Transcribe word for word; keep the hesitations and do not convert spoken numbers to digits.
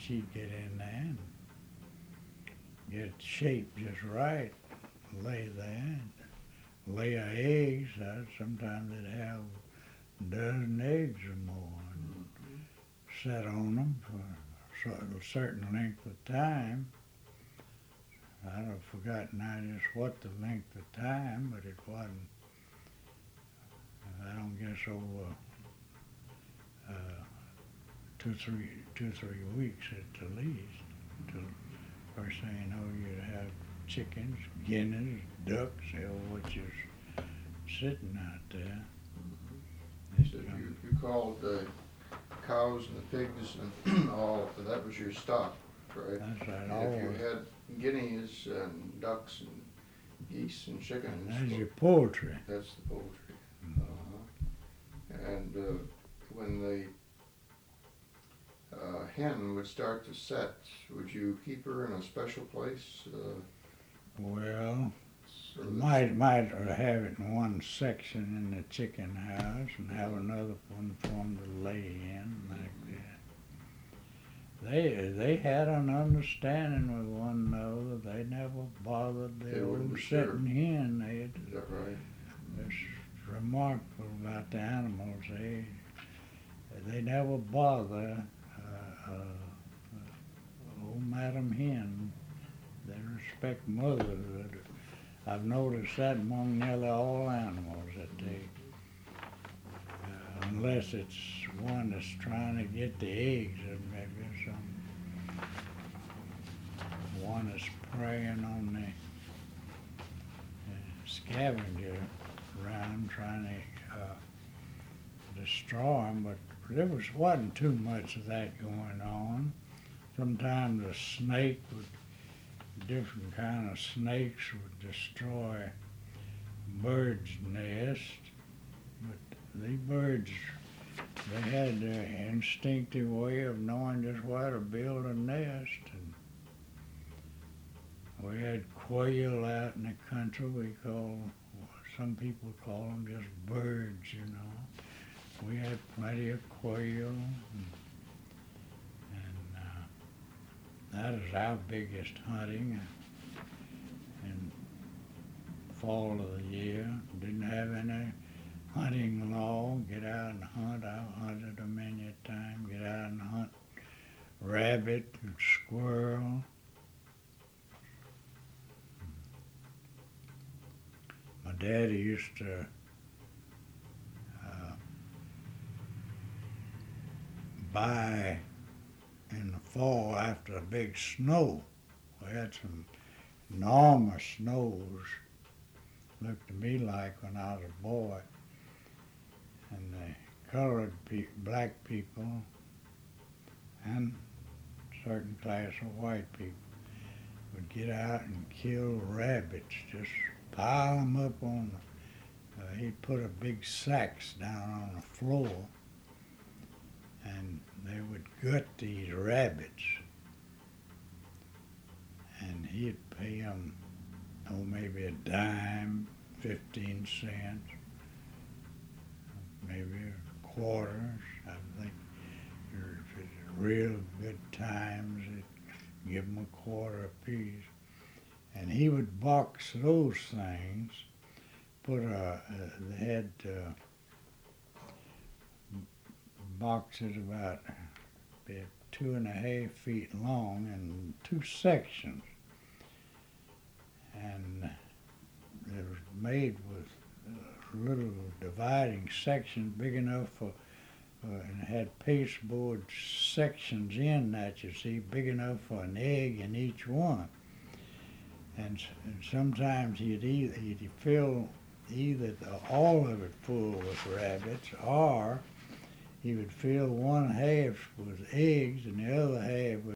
she'd get in there and get it shaped just right, lay there, and lay her eggs. Uh, sometimes they'd have a dozen eggs or more, and set on them for a certain length of time. I've forgotten now just what the length of time, but it wasn't, I don't guess over uh, two, three, two, three weeks at the least. Till first thing you know, you'd have chickens, guineas, ducks, hell, which is sitting out there. Mm-hmm. So you, you called the cows and the pigs and all, that was your stock, right? That's right. And All if you had guineas and ducks and geese and chickens, and that's your poultry. That's the poultry. Uh-huh. And uh, when the uh, hen would start to set, would you keep her in a special place? Uh, well, so might might have it in one section in the chicken house and have another one for them to lay in like that. They they had an understanding with one another. They never bothered the They wouldn't old disturb. setting hen. They had, Is that right? it's remarkable about the animals. They they never bother uh, uh, old Madam Hen. They respect motherhood. I've noticed that among nearly all animals that they, uh, unless it's one that's trying to get the eggs, or maybe some one that's preying on the uh, scavenger around trying to uh, destroy them, but there was, wasn't too much of that going on. Sometimes a snake would, different kind of snakes would destroy birds' nests, but these birds, they had their instinctive way of knowing just where to build a nest. And we had quail out in the country. We call, some people call them just birds, you know. We had plenty of quail, and, and uh, that is our biggest hunting. In fall of the year, didn't have any hunting law. Get out and hunt. I hunted a many a time. Get out and hunt rabbit and squirrel. My daddy used to uh, buy in the fall after a big snow. We had some enormous snows, looked to me like when I was a boy. And the colored pe- black people and certain class of white people would get out and kill rabbits, just pile them up on the, uh, he'd put a big sacks down on the floor, and they would gut these rabbits, and he'd pay them, oh, maybe a dime, fifteen cents, maybe quarters. I think if it's real good times, it'd give them a quarter apiece. And he would box those things, put a, uh, they had uh, boxes about, about two and a half feet long in two sections. And it was made with uh, little dividing sections big enough for, uh, and it had pasteboard sections in that, you see, big enough for an egg in each one. And, and sometimes he'd, either, he'd fill either the, all of it full with rabbits, or he would fill one half with eggs and the other half with